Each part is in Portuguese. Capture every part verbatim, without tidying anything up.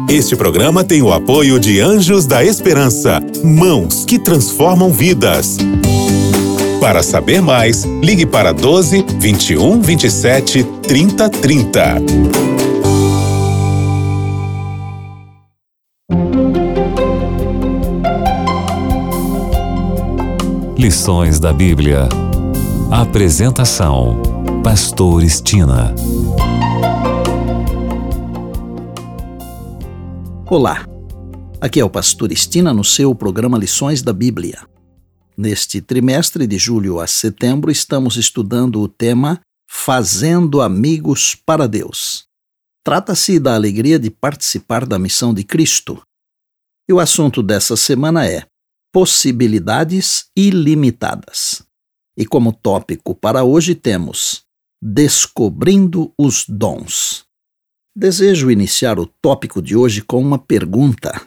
Este programa tem o apoio de Anjos da Esperança, mãos que transformam vidas. Para saber mais, ligue para doze, vinte e um, vinte e sete, trinta, trinta. Lições da Bíblia. Apresentação: Pastor Estina. Olá, aqui é o Pastor Estina no seu programa Lições da Bíblia. Neste trimestre de julho a setembro estamos estudando o tema Fazendo Amigos para Deus. Trata-se da alegria de participar da missão de Cristo. E o assunto dessa semana é Possibilidades ilimitadas. E como tópico para hoje temos Descobrindo os dons. Desejo iniciar o tópico de hoje com uma pergunta.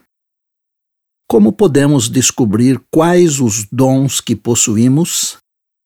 Como podemos descobrir quais os dons que possuímos?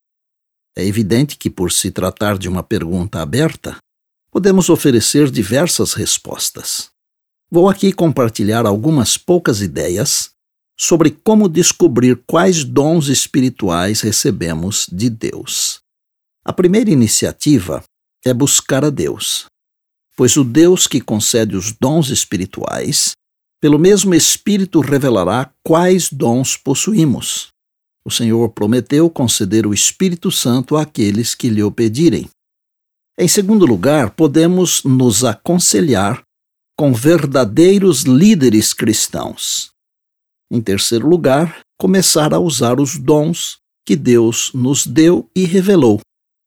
É evidente que, por se tratar de uma pergunta aberta, podemos oferecer diversas respostas. Vou aqui compartilhar algumas poucas ideias sobre como descobrir quais dons espirituais recebemos de Deus. A primeira iniciativa é buscar a Deus, pois o Deus que concede os dons espirituais, pelo mesmo Espírito revelará quais dons possuímos. O Senhor prometeu conceder o Espírito Santo àqueles que lhe o pedirem. Em segundo lugar, podemos nos aconselhar com verdadeiros líderes cristãos. Em terceiro lugar, começar a usar os dons que Deus nos deu e revelou.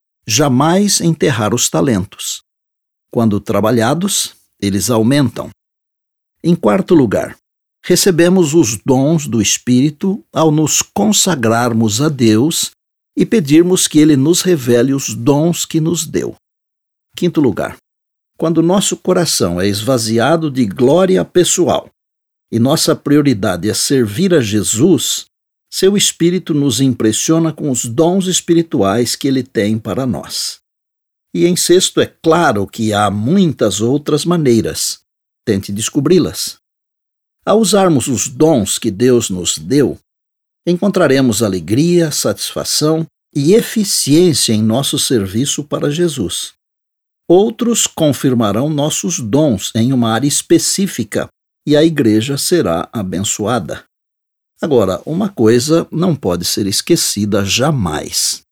Jamais enterrar os talentos. Quando trabalhados, eles aumentam. Em quarto lugar, recebemos os dons do Espírito ao nos consagrarmos a Deus e pedirmos que Ele nos revele os dons que nos deu. Quinto lugar, quando nosso coração é esvaziado de glória pessoal e nossa prioridade é servir a Jesus, seu Espírito nos impressiona com os dons espirituais que Ele tem para nós. E em sexto, é claro que há muitas outras maneiras. Tente descobri-las. Ao usarmos os dons que Deus nos deu, encontraremos alegria, satisfação e eficiência em nosso serviço para Jesus. Outros confirmarão nossos dons em uma área específica e a igreja será abençoada. Agora, uma coisa não pode ser esquecida jamais.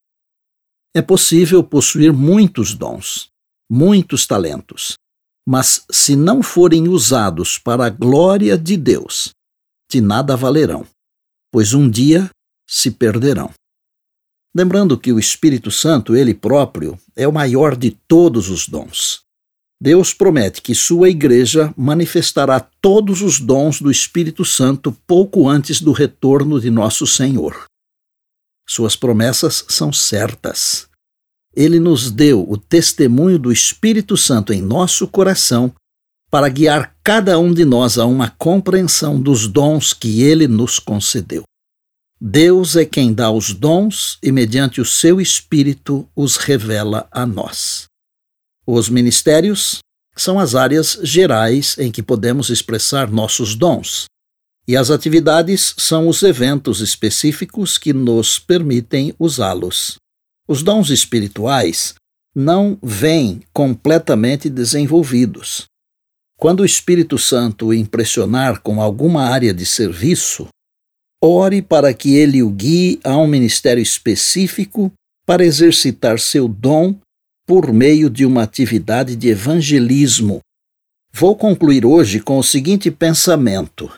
É possível possuir muitos dons, muitos talentos, mas se não forem usados para a glória de Deus, de nada valerão, pois um dia se perderão. Lembrando que o Espírito Santo, ele próprio, é o maior de todos os dons. Deus promete que sua igreja manifestará todos os dons do Espírito Santo pouco antes do retorno de nosso Senhor. Suas promessas são certas. Ele nos deu o testemunho do Espírito Santo em nosso coração para guiar cada um de nós a uma compreensão dos dons que Ele nos concedeu. Deus é quem dá os dons e, mediante o seu Espírito, os revela a nós. Os ministérios são as áreas gerais em que podemos expressar nossos dons, e as atividades são os eventos específicos que nos permitem usá-los. Os dons espirituais não vêm completamente desenvolvidos. Quando o Espírito Santo o impressionar com alguma área de serviço, ore para que ele o guie a um ministério específico para exercitar seu dom por meio de uma atividade de evangelismo. Vou concluir hoje com o seguinte pensamento.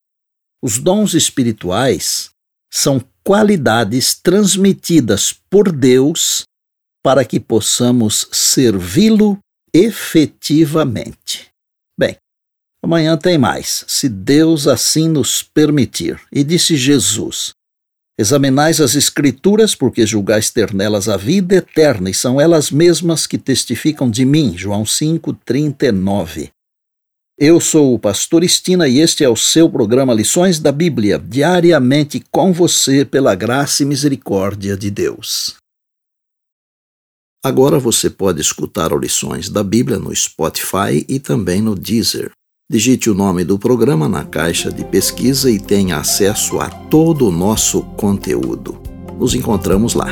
Os dons espirituais são qualidades transmitidas por Deus para que possamos servi-lo efetivamente. Bem, amanhã tem mais, se Deus assim nos permitir. E disse Jesus: examinais as Escrituras, porque julgais ter nelas a vida eterna, e são elas mesmas que testificam de mim. João cinco, trinta e nove. Eu sou o Pastor Estina e este é o seu programa Lições da Bíblia, diariamente com você pela graça e misericórdia de Deus. Agora você pode escutar o Lições da Bíblia no Spotify e também no Deezer. Digite o nome do programa na caixa de pesquisa e tenha acesso a todo o nosso conteúdo. Nos encontramos lá.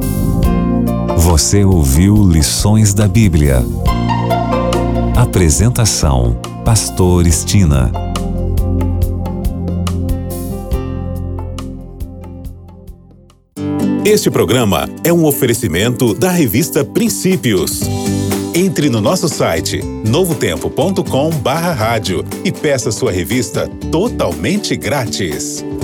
Você ouviu Lições da Bíblia. Apresentação: Pastor Estina. Este programa é um oferecimento da revista Princípios. Entre no nosso site novo tempo ponto com barra rádio e peça sua revista totalmente grátis.